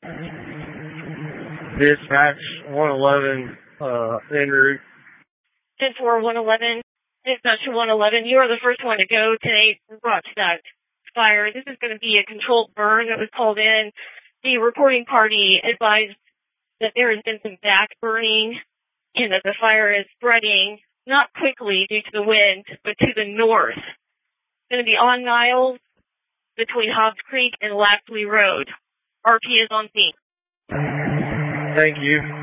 Dispatch 111, en route. 10-4-111, dispatch 111. You are the first one to go today. Brought to that fire. This is going to be a controlled burn that was called in. The reporting party advised that there has been some back burning and that the fire is spreading, not quickly due to the wind, but to the north. It's going to be on Niles between Hobbs Creek and Lackley Road. RP is on scene. Thank you.